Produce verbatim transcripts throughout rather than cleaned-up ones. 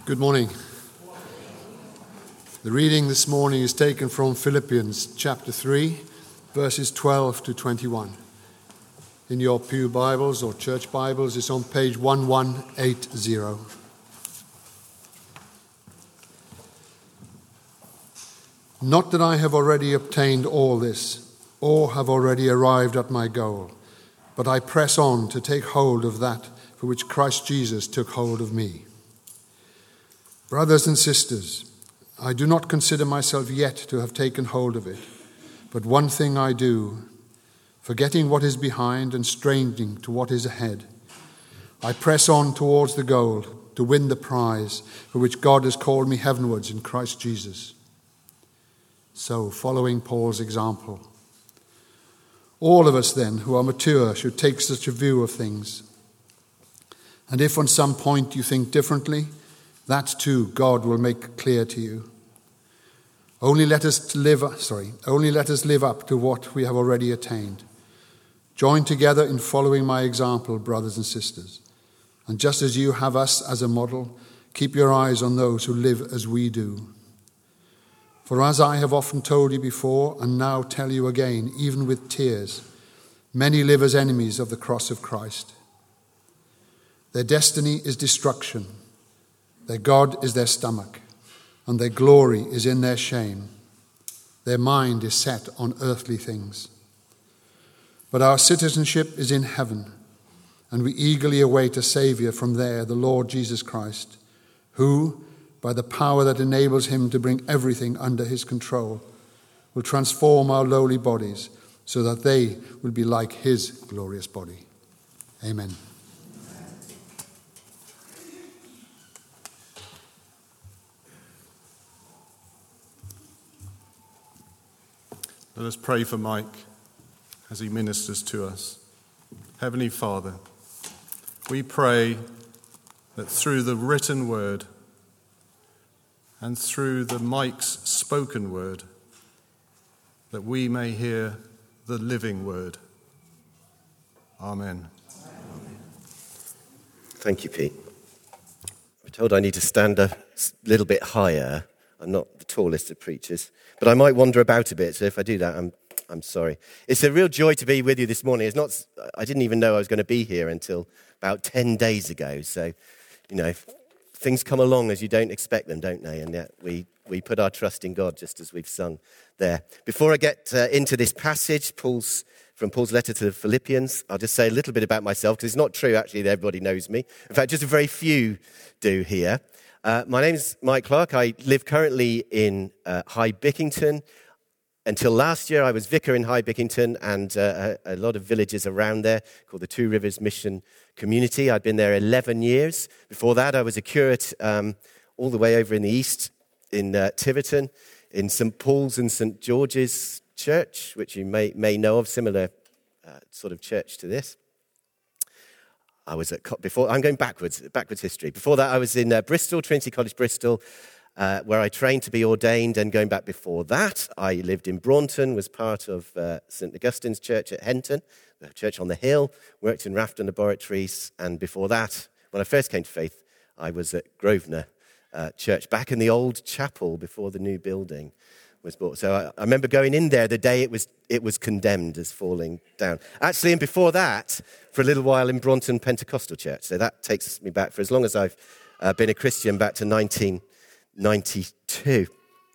Good morning. The reading this morning is taken from Philippians chapter three, verses twelve to twenty-one. In your pew Bibles or church Bibles, it's on page eleven eighty. Not that I have already obtained all this, or have already arrived at my goal, but I press on to take hold of that for which Christ Jesus took hold of me. Brothers and sisters, I do not consider myself yet to have taken hold of it, but one thing I do, forgetting what is behind and straining to what is ahead, I press on towards the goal to win the prize for which God has called me heavenwards in Christ Jesus. So, following Paul's example, all of us then who are mature should take such a view of things. And if on some point you think differently, that too God will make clear to you. Only let us live, sorry, only let us live up to what we have already attained. Join together in following my example, brothers and sisters. And just as you have us as a model, keep your eyes on those who live as we do. For as I have often told you before, and now tell you again, even with tears, many live as enemies of the cross of Christ. Their destiny is destruction. Their God is their stomach, and their glory is in their shame. Their mind is set on earthly things. But our citizenship is in heaven, and we eagerly await a Saviour from there, the Lord Jesus Christ, who, by the power that enables him to bring everything under his control, will transform our lowly bodies so that they will be like his glorious body. Amen. Let us pray for Mike as he ministers to us. Heavenly Father, we pray that through the written word and through the Mike's spoken word, that we may hear the living word. Amen. Thank you, Pete. I'm told I need to stand a little bit higher. I'm not the tallest of preachers, but I might wander about a bit, so if I do that, I'm I'm sorry. It's a real joy to be with you this morning. It's not. I didn't even know I was going to be here until about ten days ago, so, you know, things come along as you don't expect them, don't they? And yet we, we put our trust in God, just as we've sung there. Before I get uh, into this passage, Paul's from Paul's letter to the Philippians, I'll just say a little bit about myself, because it's not true, actually, that everybody knows me. In fact, just a very few do here. Uh, my name is Mike Clark. I live currently in uh, High Bickington. Until last year, I was vicar in High Bickington and uh, a, a lot of villages around there called the Two Rivers Mission Community. I'd been there eleven years. Before that, I was a curate um, all the way over in the east in uh, Tiverton, in Saint Paul's and Saint George's Church, which you may may know of, similar uh, sort of church to this. I was at, before, I'm going backwards, backwards history. Before that, I was in uh, Bristol, Trinity College, Bristol, uh, where I trained to be ordained. And going back before that, I lived in Braunton, was part of uh, Saint Augustine's Church at Henton, the church on the hill, worked in Rafton Laboratories. And before that, when I first came to faith, I was at Grosvenor uh, Church, back in the old chapel before the new building was bought. So I, I remember going in there the day it was it was condemned as falling down. Actually, and before that, for a little while in Braunton Pentecostal Church. So that takes me back for as long as I've uh, been a Christian, back to nineteen ninety-two.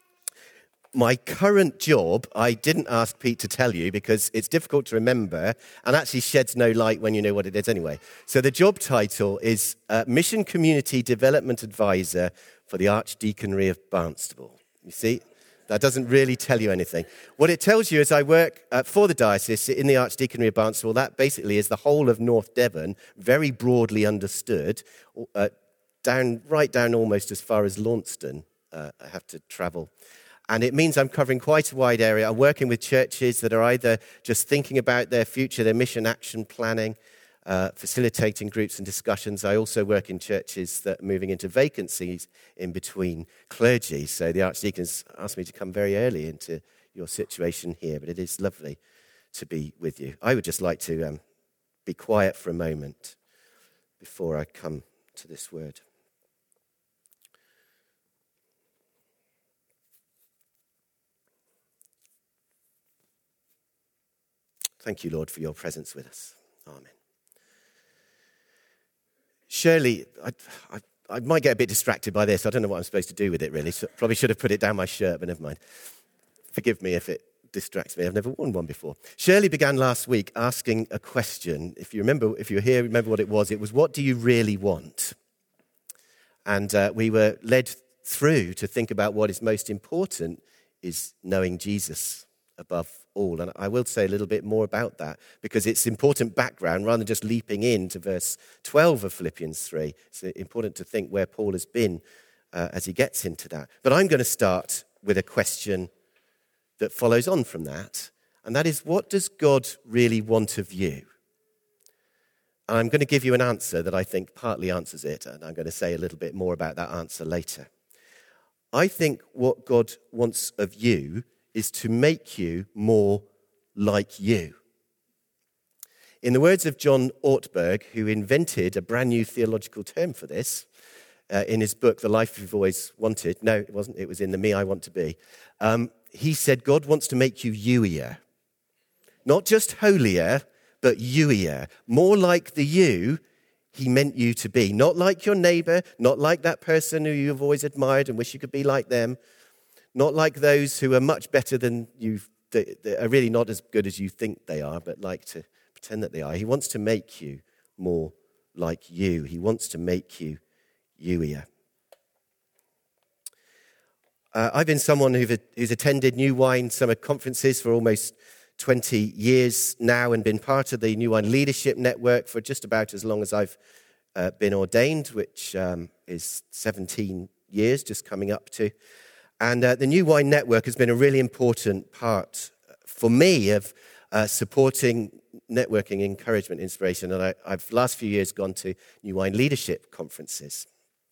My current job, I didn't ask Pete to tell you because it's difficult to remember and actually sheds no light when you know what it is anyway. So the job title is uh, Mission Community Development Advisor for the Archdeaconry of Barnstaple. You see? That doesn't really tell you anything. What it tells you is I work uh, for the diocese in the Archdeaconry of Barnstaple. That basically is the whole of North Devon, very broadly understood, uh, down right down almost as far as Launceston. Uh, I have to travel. And it means I'm covering quite a wide area. I'm working with churches that are either just thinking about their future, their mission action planning, Uh, facilitating groups and discussions. I also work in churches that are moving into vacancies in between clergy. So the archdeacons asked me to come very early into your situation here, but it is lovely to be with you. I would just like to um, be quiet for a moment before I come to this word. Thank you, Lord, for your presence with us. Amen. Shirley, I, I, I might get a bit distracted by this. I don't know what I'm supposed to do with it, really. So probably should have put it down my shirt, but never mind. Forgive me if it distracts me. I've never worn one before. Shirley began last week asking a question. If you remember, if you're here, remember what it was. It was, what do you really want? And uh, we were led through to think about what is most important is knowing Jesus above all. And I will say a little bit more about that because it's important background rather than just leaping into verse twelve of Philippians three. It's important to think where Paul has been uh, as he gets into that. But I'm going to start with a question that follows on from that, and that is, what does God really want of you? And I'm going to give you an answer that I think partly answers it, and I'm going to say a little bit more about that answer later. I think what God wants of you is to make you more like you. In the words of John Ortberg, who invented a brand new theological term for this, uh, in his book, The Life You've Always Wanted, no, it wasn't, it was in The Me I Want to Be, um, he said God wants to make you you-ier. Not just holier, but you-ier. More like the you he meant you to be. Not like your neighbor, not like that person who you've always admired and wish you could be like them. Not like those who are much better than you, that are really not as good as you think they are, but like to pretend that they are. He wants to make you more like you. He wants to make you you-ier. Uh, I've been someone who've, who's attended New Wine summer conferences for almost twenty years now and been part of the New Wine Leadership Network for just about as long as I've uh, been ordained, which um, is seventeen years, just coming up to. And uh, the New Wine Network has been a really important part for me of uh, supporting networking, encouragement, inspiration. And I, I've last few years gone to New Wine Leadership conferences.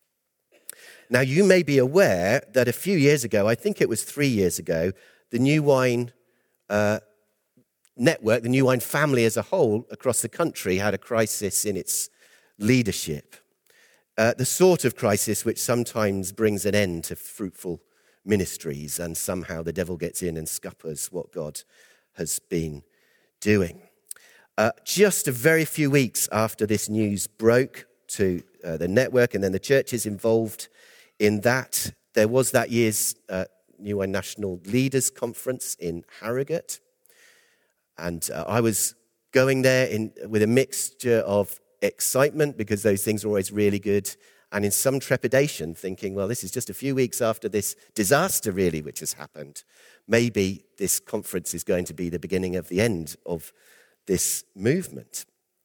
Now, you may be aware that a few years ago, I think it was three years ago, the New Wine uh, Network, the New Wine family as a whole across the country had a crisis in its leadership. Uh, the sort of crisis which sometimes brings an end to fruitful ministries, and somehow the devil gets in and scuppers what God has been doing. Uh, just a very few weeks after this news broke to uh, the network and then the churches involved in that, there was that year's uh, New Wine National Leaders Conference in Harrogate. And uh, I was going there in with a mixture of excitement, because those things are always really good, and in some trepidation, thinking, well, this is just a few weeks after this disaster, really, which has happened. Maybe this conference is going to be the beginning of the end of this movement.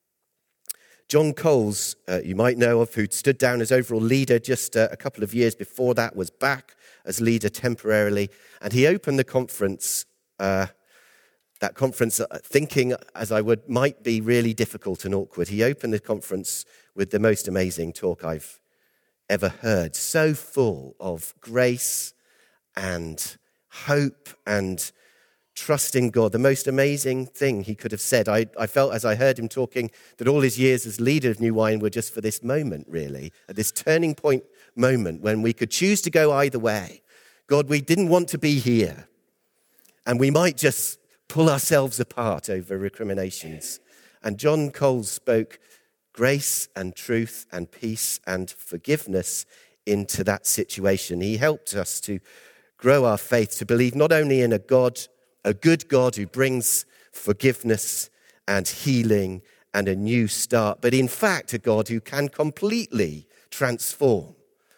John Coles, uh, you might know of, who stood down as overall leader just uh, a couple of years before that, was back as leader temporarily, and he opened the conference, uh, that conference uh, thinking, as I would, might be really difficult and awkward. He opened the conference with the most amazing talk I've ever heard, so full of grace and hope and trust in God, the most amazing thing he could have said. I, I felt as I heard him talking that all his years as leader of New Wine were just for this moment, really, at this turning point moment when we could choose to go either way. God, we didn't want to be here, and we might just pull ourselves apart over recriminations. And John Coles spoke grace and truth and peace and forgiveness into that situation. He helped us to grow our faith, to believe not only in a God, a good God who brings forgiveness and healing and a new start, but in fact a God who can completely transform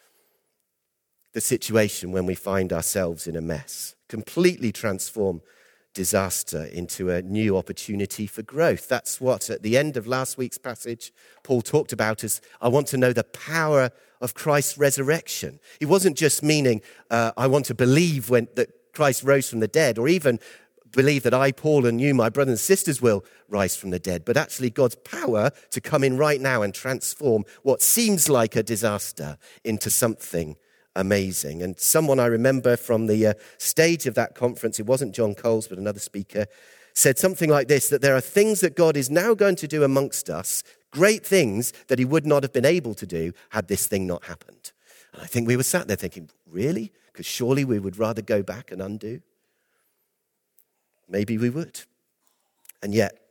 the situation when we find ourselves in a mess, completely transform disaster into a new opportunity for growth. That's what, at the end of last week's passage, Paul talked about as, I want to know the power of Christ's resurrection. He wasn't just meaning, uh, I want to believe when that Christ rose from the dead, or even believe that I, Paul, and you, my brothers and sisters, will rise from the dead, but actually God's power to come in right now and transform what seems like a disaster into something amazing. And someone I remember from the uh, stage of that conference, it wasn't John Coles, but another speaker, said something like this, that there are things that God is now going to do amongst us, great things that he would not have been able to do had this thing not happened. And I think we were sat there thinking, really? Because surely we would rather go back and undo. Maybe we would. And yet,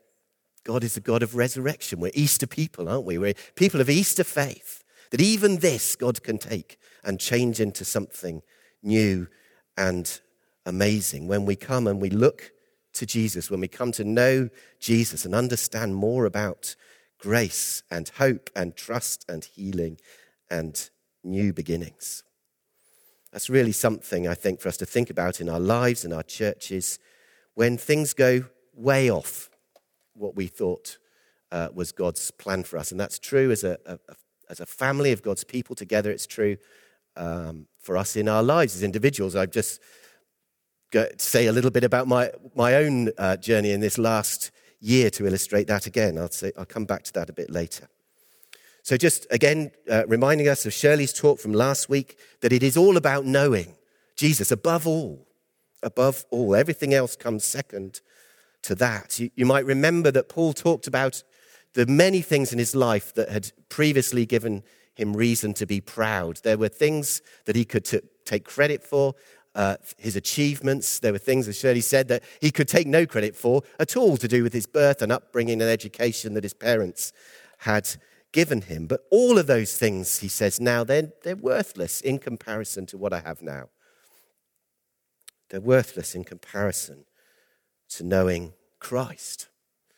God is a God of resurrection. We're Easter people, aren't we? We're people of Easter faith. That even this God can take and change into something new and amazing. When we come and we look to Jesus, when we come to know Jesus and understand more about grace and hope and trust and healing and new beginnings. That's really something, I think, for us to think about in our lives and our churches when things go way off what we thought uh, was God's plan for us. And that's true as a, a, as a family of God's people together. It's true um, for us in our lives as individuals. I've just got to say a little bit about my, my own uh, journey in this last year to illustrate that again. I'll, say, I'll come back to that a bit later. So just again, uh, reminding us of Shirley's talk from last week, that it is all about knowing Jesus above all, above all. Everything else comes second to that. You, you might remember that Paul talked about the many things in his life that had previously given him reason to be proud. There were things that he could t- take credit for, uh, his achievements. There were things, as Shirley said, that he could take no credit for at all, to do with his birth and upbringing and education that his parents had given him. But all of those things, he says now, they're, they're worthless in comparison to what I have now. They're worthless in comparison to knowing Christ.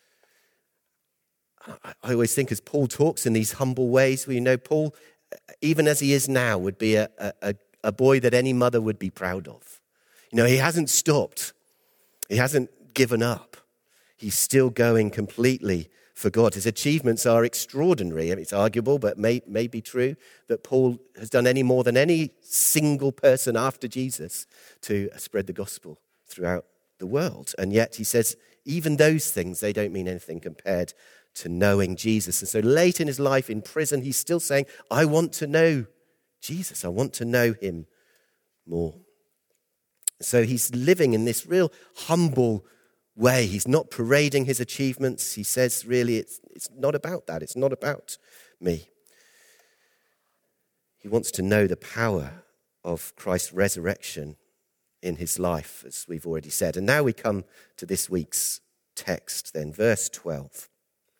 I, I always think as Paul talks in these humble ways, we know Paul, even as he is now, would be a, a, a boy that any mother would be proud of. You know, he hasn't stopped. He hasn't given up. He's still going completely for God. His achievements are extraordinary. I mean, it's arguable, but may, may be true, that Paul has done any more than any single person after Jesus to spread the gospel throughout the world. And yet he says, even those things, they don't mean anything compared to knowing Jesus. And so late in his life in prison, he's still saying, I want to know Jesus. I want to know him more. So he's living in this real humble way. He's not parading his achievements. He says, really, it's, it's not about that. It's not about me. He wants to know the power of Christ's resurrection in his life, as we've already said. And now we come to this week's text, then, verse twelve.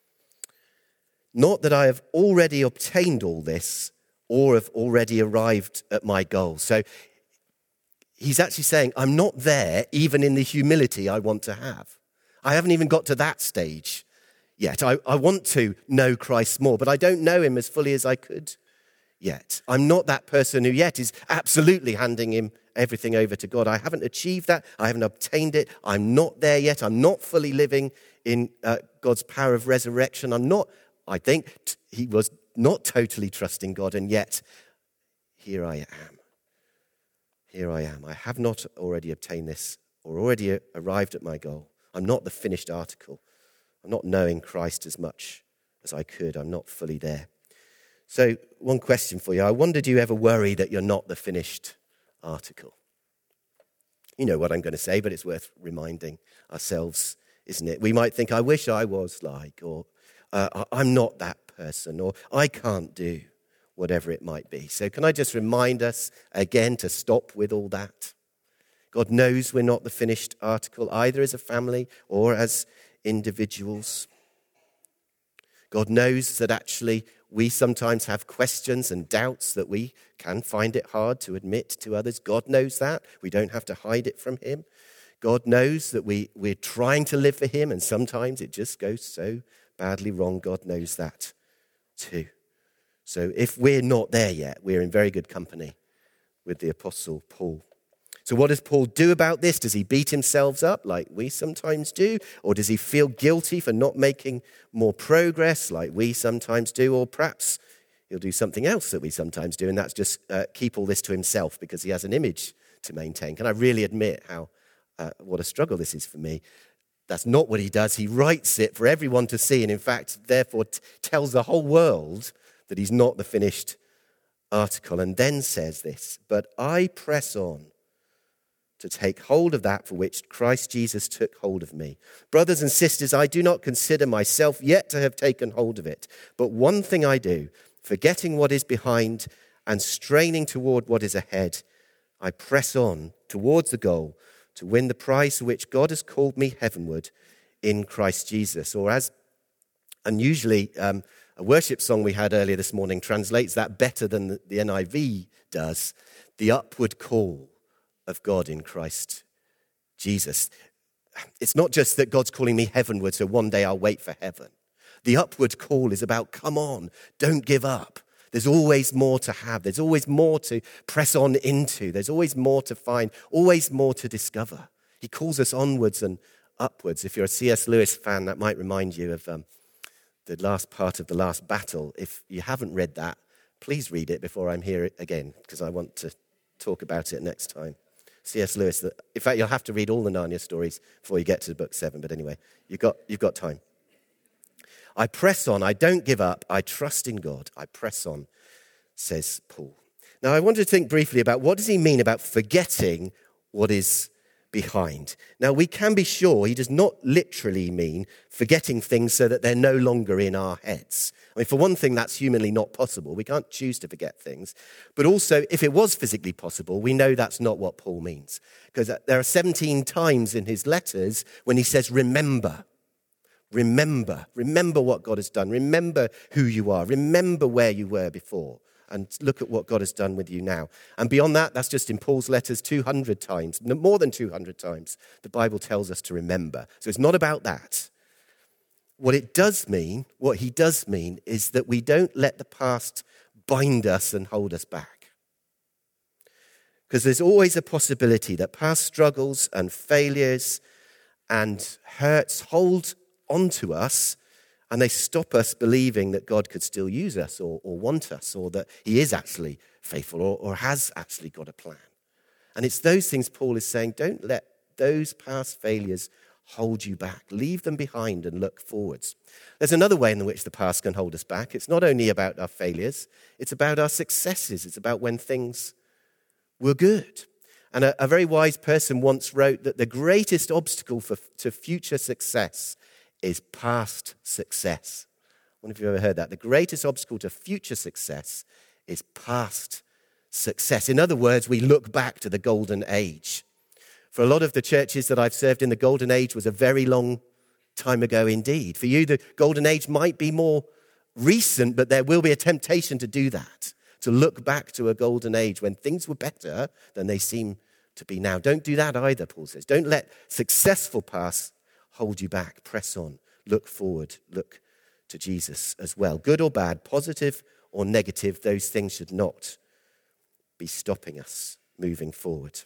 Not that I have already obtained all this or have already arrived at my goal. So he's actually saying, I'm not there even in the humility I want to have. I haven't even got to that stage yet. I, I want to know Christ more, but I don't know him as fully as I could yet. I'm not that person who yet is absolutely handing him everything over to God. I haven't achieved that. I haven't obtained it. I'm not there yet. I'm not fully living in uh, God's power of resurrection. I'm not, I think, t- he was not totally trusting God, and yet here I am. Here I am. I have not already obtained this or already arrived at my goal. I'm not the finished article. I'm not knowing Christ as much as I could. I'm not fully there. So one question for you. I wonder, do you ever worry that you're not the finished article? You know what I'm going to say, but it's worth reminding ourselves, isn't it? We might think, I wish I was like, or uh, I'm not that person, or I can't do whatever it might be. So can I just remind us again to stop with all that? God knows we're not the finished article, either as a family or as individuals. God knows that actually we sometimes have questions and doubts that we can find it hard to admit to others. God knows that. We don't have to hide it from him. God knows that we, we're trying to live for him, and sometimes it just goes so badly wrong. God knows that too. So if we're not there yet, we're in very good company with the Apostle Paul. So what does Paul do about this? Does he beat himself up like we sometimes do? Or does he feel guilty for not making more progress like we sometimes do? Or perhaps he'll do something else that we sometimes do, and that's just uh, keep all this to himself because he has an image to maintain. Can I really admit how uh, what a struggle this is for me? That's not what he does. He writes it for everyone to see, and in fact, therefore, t- tells the whole world that he's not the finished article, and then says this, but I press on to take hold of that for which Christ Jesus took hold of me. Brothers and sisters, I do not consider myself yet to have taken hold of it, but one thing I do, forgetting what is behind and straining toward what is ahead, I press on towards the goal to win the prize for which God has called me heavenward in Christ Jesus. Or as And usually um, a worship song we had earlier this morning translates that better than the, the N I V does. The upward call of God in Christ Jesus. It's not just that God's calling me heavenward, so one day I'll wait for heaven. The upward call is about, come on, don't give up. There's always more to have. There's always more to press on into. There's always more to find, always more to discover. He calls us onwards and upwards. If you're a C S Lewis fan, that might remind you of um, the last part of The Last Battle. If you haven't read that, please read it before I'm here again, because I want to talk about it next time. C S Lewis, in fact, you'll have to read all the Narnia stories before you get to book seven, but anyway, you've got, you've got time. I press on, I don't give up, I trust in God, I press on, says Paul. Now, I want to think briefly about what does he mean about forgetting what is behind. Now, we can be sure he does not literally mean forgetting things so that they're no longer in our heads. I mean, for one thing, that's humanly not possible. We can't choose to forget things. But also, if it was physically possible, we know that's not what Paul means. Because there are seventeen times in his letters when he says, remember, remember, remember what God has done. Remember who you are. Remember where you were before. And look at what God has done with you now. And beyond that, that's just in Paul's letters two hundred times, more than two hundred times, the Bible tells us to remember. So it's not about that. What it does mean, what he does mean, is that we don't let the past bind us and hold us back. Because there's always a possibility that past struggles and failures and hurts hold onto us, and they stop us believing that God could still use us or, or want us, or that he is actually faithful or, or has actually got a plan. And it's those things Paul is saying, don't let those past failures hold you back. Leave them behind and look forwards. There's another way in which the past can hold us back. It's not only about our failures, it's about our successes. It's about when things were good. And a, a very wise person once wrote that the greatest obstacle for, to future success is past success. I wonder if you've ever heard that. The greatest obstacle to future success is past success. In other words, we look back to the golden age. For a lot of the churches that I've served in, the golden age was a very long time ago indeed. For you, the golden age might be more recent, but there will be a temptation to do that, to look back to a golden age when things were better than they seem to be now. Don't do that either, Paul says. Don't let successful past hold you back. Press on. Look forward. Look to Jesus as well. Good or bad, positive or negative, those things should not be stopping us moving forward.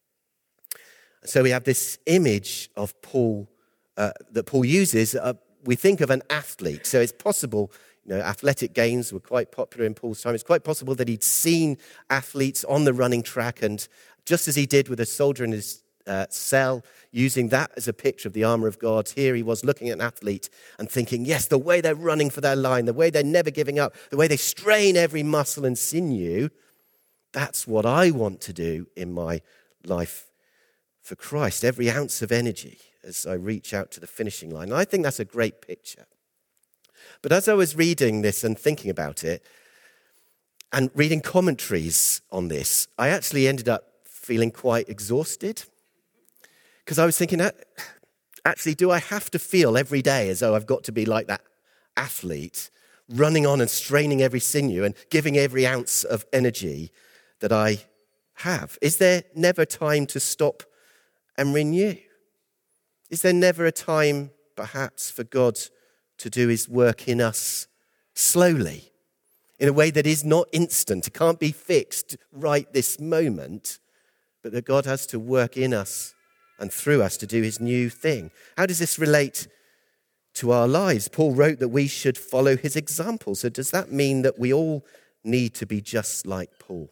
So we have this image of Paul uh, that Paul uses. Uh, we think of an athlete. So it's possible, you know, athletic games were quite popular in Paul's time. It's quite possible that he'd seen athletes on the running track, and just as he did with a soldier in his Uh, cell, using that as a picture of the armor of God. Here he was looking at an athlete and thinking, yes, the way they're running for their line, the way they're never giving up, the way they strain every muscle and sinew, that's what I want to do in my life for Christ. Every ounce of energy as I reach out to the finishing line. And I think that's a great picture. But as I was reading this and thinking about it and reading commentaries on this, I actually ended up feeling quite exhausted. Because I was thinking, actually, do I have to feel every day as though I've got to be like that athlete, running on and straining every sinew and giving every ounce of energy that I have? Is there never time to stop and renew? Is there never a time, perhaps, for God to do his work in us slowly, in a way that is not instant? It can't be fixed right this moment, but that God has to work in us and through us to do his new thing. How does this relate to our lives? Paul wrote that we should follow his example. So does that mean that we all need to be just like Paul?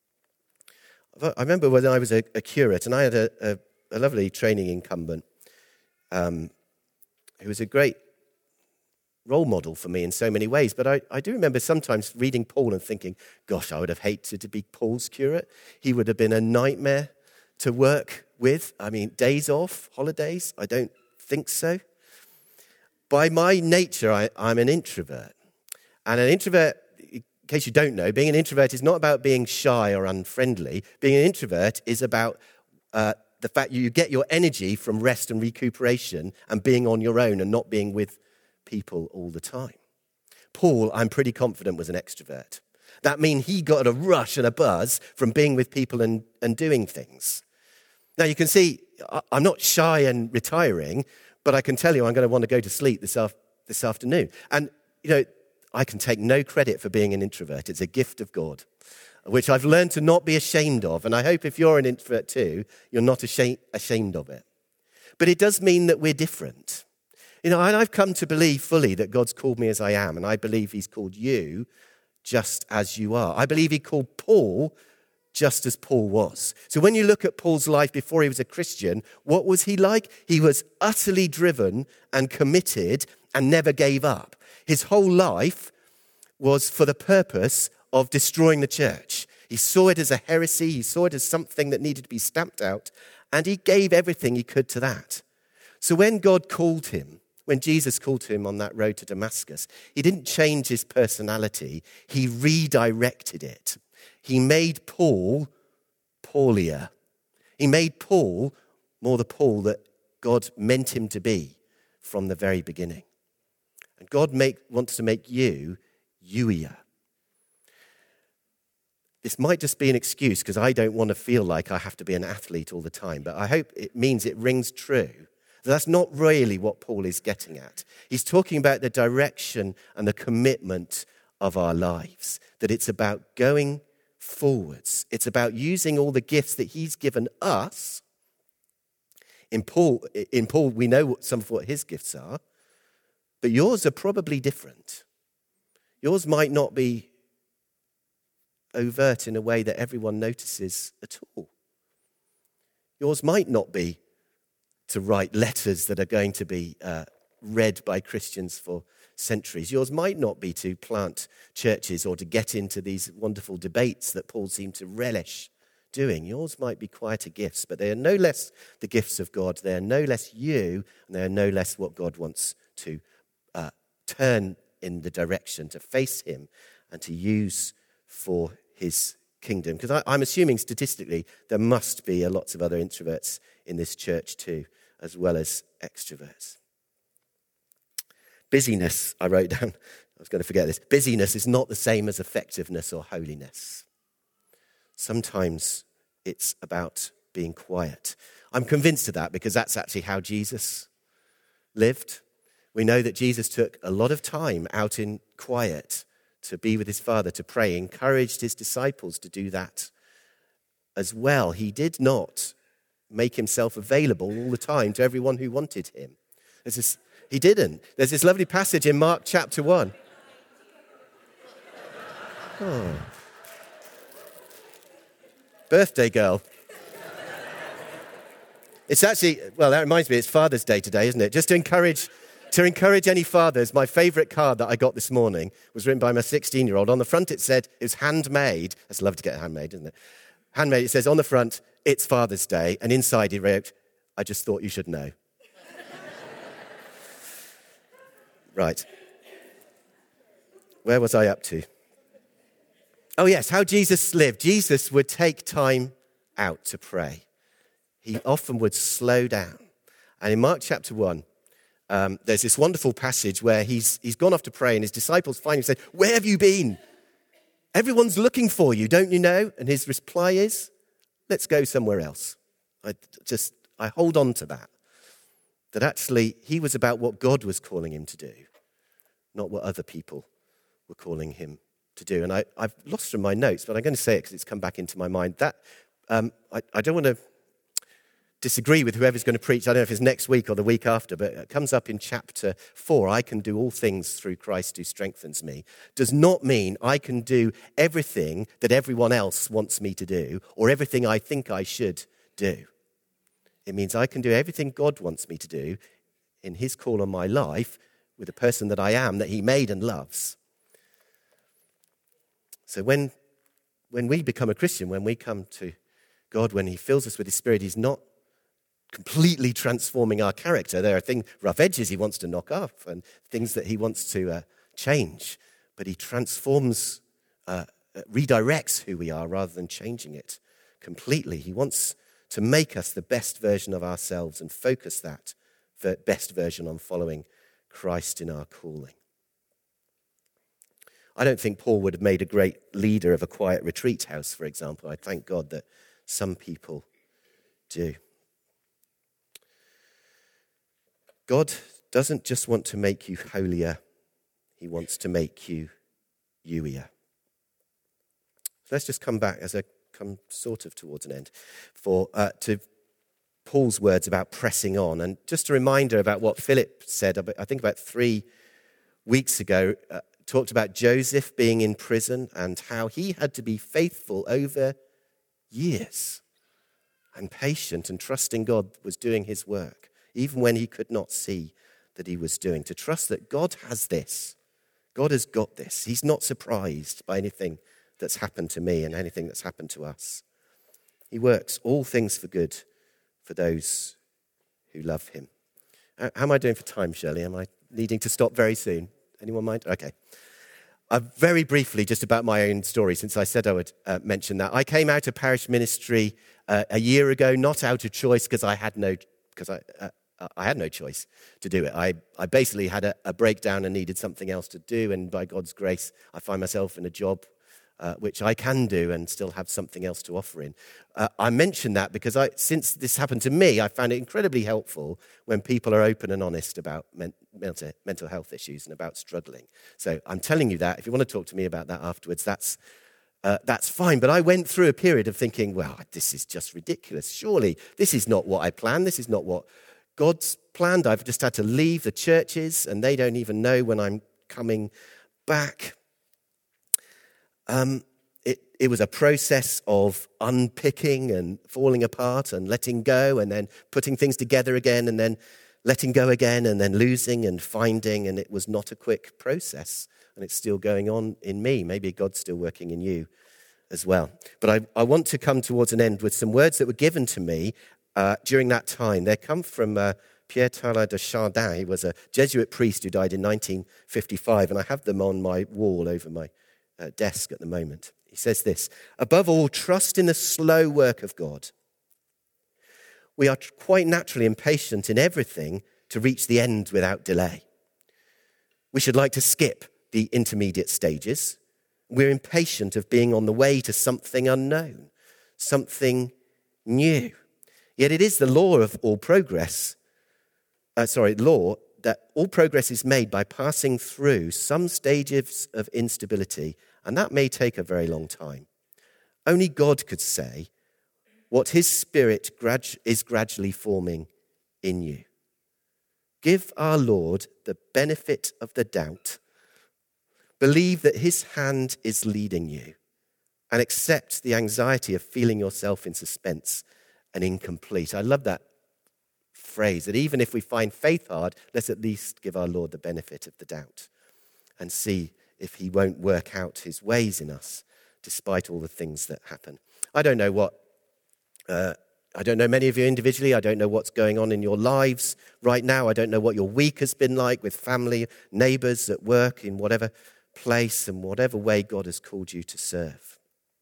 I remember when I was a, a curate, and I had a, a, a lovely training incumbent um, who was a great role model for me in so many ways. But I, I do remember sometimes reading Paul and thinking, gosh, I would have hated to be Paul's curate. He would have been a nightmare to work with. I mean, days off, holidays, I don't think so. By my nature, I, I'm an introvert. And an introvert, in case you don't know, being an introvert is not about being shy or unfriendly. Being an introvert is about uh, the fact you get your energy from rest and recuperation and being on your own and not being with people all the time. Paul, I'm pretty confident, was an extrovert. That means he got a rush and a buzz from being with people and, and doing things. Now, you can see I'm not shy and retiring, but I can tell you I'm going to want to go to sleep this, af- this afternoon. And, you know, I can take no credit for being an introvert. It's a gift of God, which I've learned to not be ashamed of. And I hope if you're an introvert too, you're not ashamed, ashamed of it. But it does mean that we're different. You know, and I've come to believe fully that God's called me as I am, and I believe he's called you just as you are. I believe he called Paul just as Paul was. So when you look at Paul's life before he was a Christian, what was he like? He was utterly driven and committed and never gave up. His whole life was for the purpose of destroying the church. He saw it as a heresy. He saw it as something that needed to be stamped out, and he gave everything he could to that. So when God called him, when Jesus called to him on that road to Damascus, he didn't change his personality. He redirected it. He made Paul Paulier. He made Paul more the Paul that God meant him to be from the very beginning. And God make, wants to make you Euia. This might just be an excuse because I don't want to feel like I have to be an athlete all the time, but I hope it means it rings true. That's not really what Paul is getting at. He's talking about the direction and the commitment of our lives, that it's about going forwards. It's about using all the gifts that he's given us. In Paul, in Paul, we know what, some of what his gifts are, but yours are probably different. Yours might not be overt in a way that everyone notices at all. Yours might not be to write letters that are going to be uh, read by Christians for centuries. Yours might not be to plant churches or to get into these wonderful debates that Paul seemed to relish doing. Yours might be quieter gifts, but they are no less the gifts of God. They are no less you, and they are no less what God wants to uh, turn in the direction, to face him and to use for his kingdom. Because I'm assuming statistically there must be a lots of other introverts in this church too, as well as extroverts. Busyness, I wrote down, I was going to forget this. Busyness is not the same as effectiveness or holiness. Sometimes it's about being quiet. I'm convinced of that because that's actually how Jesus lived. We know that Jesus took a lot of time out in quiet to be with his Father, to pray, encouraged his disciples to do that as well. He did not make himself available all the time to everyone who wanted him. There's this, he didn't. There's this lovely passage in Mark chapter one. Oh. Birthday girl. It's actually, well, that reminds me, it's Father's Day today, isn't it? Just to encourage... To encourage any fathers, my favourite card that I got this morning was written by my sixteen-year-old. On the front it said, it was handmade. That's love to get handmade, isn't it? Handmade, it says on the front, it's Father's Day. And inside he wrote, I just thought you should know. Right. Where was I up to? Oh yes, how Jesus lived. Jesus would take time out to pray. He often would slow down. And in Mark chapter one, Um, there's this wonderful passage where he's he's gone off to pray and his disciples find him and say, where have you been? Everyone's looking for you, don't you know? And his reply is, let's go somewhere else. I just, I hold on to that. That actually he was about what God was calling him to do, not what other people were calling him to do. And I, I've lost from my notes, but I'm going to say it because it's come back into my mind. That um, I, I don't want to disagree with whoever's going to preach. I don't know if it's next week or the week after, but it comes up in chapter four. I can do all things through Christ who strengthens me. Does not mean I can do everything that everyone else wants me to do or everything I think I should do. It means I can do everything God wants me to do in his call on my life with the person that I am, that he made and loves. So when, when we become a Christian, when we come to God, when he fills us with his Spirit, he's not completely transforming our character. There are things, rough edges he wants to knock off and things that he wants to uh, change. But he transforms, uh, redirects who we are rather than changing it completely. He wants to make us the best version of ourselves and focus that best version on following Christ in our calling. I don't think Paul would have made a great leader of a quiet retreat house, for example. I thank God that some people do. God doesn't just want to make you holier, he wants to make you you-ier. So let's just come back as I come sort of towards an end for uh, to Paul's words about pressing on. And just a reminder about what Philip said, I think about three weeks ago, uh, talked about Joseph being in prison and how he had to be faithful over years and patient and trusting God was doing his work, even when he could not see that he was doing. To trust that God has this. God has got this. He's not surprised by anything that's happened to me and anything that's happened to us. He works all things for good for those who love him. How am I doing for time, Shirley? Am I needing to stop very soon? Anyone mind? Okay. Uh, very briefly, just about my own story, since I said I would uh, mention that. I came out of parish ministry uh, a year ago, not out of choice, because I had no, because I, uh, I had no choice to do it. I, I basically had a, a breakdown and needed something else to do, and by God's grace, I find myself in a job Uh, which I can do and still have something else to offer in. Uh, I mention that because I, since this happened to me, I found it incredibly helpful when people are open and honest about men, mental, mental health issues and about struggling. So I'm telling you that. If you want to talk to me about that afterwards, that's uh, that's fine. But I went through a period of thinking, well, this is just ridiculous. Surely this is not what I planned. This is not what God's planned. I've just had to leave the churches and they don't even know when I'm coming back. Um, it, it was a process of unpicking and falling apart and letting go and then putting things together again and then letting go again and then losing and finding. And it was not a quick process. And it's still going on in me. Maybe God's still working in you as well. But I, I want to come towards an end with some words that were given to me uh, during that time. They come from uh, Pierre Teilhard de Chardin. He was a Jesuit priest who died in nineteen fifty-five. And I have them on my wall over my Uh, desk at the moment. He says this: above all, trust in the slow work of God. We are quite naturally impatient in everything to reach the end without delay. We should like to skip the intermediate stages. We're impatient of being on the way to something unknown, something new. Yet it is the law of all progress, uh, sorry, law that all progress is made by passing through some stages of instability, and that may take a very long time. Only God could say what his Spirit gradu- is gradually forming in you. Give our Lord the benefit of the doubt. Believe that his hand is leading you, and accept the anxiety of feeling yourself in suspense and incomplete. I love that phrase, that even if we find faith hard, let's at least give our Lord the benefit of the doubt and see if he won't work out his ways in us despite all the things that happen. I don't know what, uh, I don't know many of you individually. I don't know what's going on in your lives right now. I don't know what your week has been like with family, neighbours, at work, in whatever place and whatever way God has called you to serve.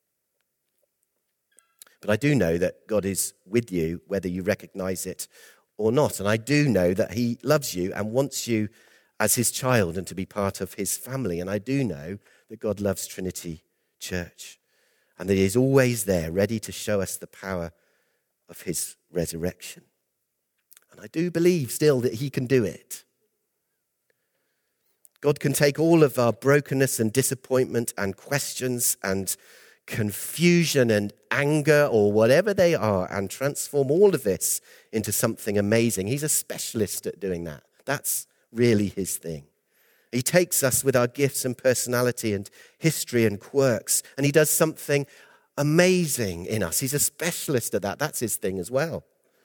But I do know that God is with you, whether you recognise it or not. And I do know that he loves you and wants you as his child and to be part of his family. And I do know that God loves Trinity Church and that he is always there, ready to show us the power of his resurrection. And I do believe still that he can do it. God can take all of our brokenness and disappointment and questions and confusion and anger or whatever they are and transform all of this into something amazing. He's a specialist at doing that. That's really his thing. He takes us with our gifts and personality and history and quirks, and he does something amazing in us. He's a specialist at that. That's his thing as well.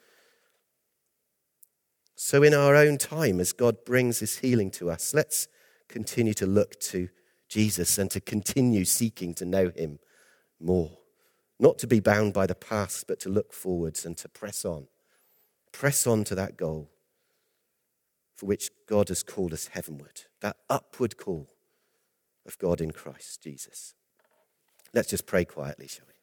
So in our own time, as God brings his healing to us, let's continue to look to Jesus and to continue seeking to know him more. Not to be bound by the past, but to look forwards and to press on. Press on to that goal for which God has called us heavenward. That upward call of God in Christ Jesus. Let's just pray quietly, shall we?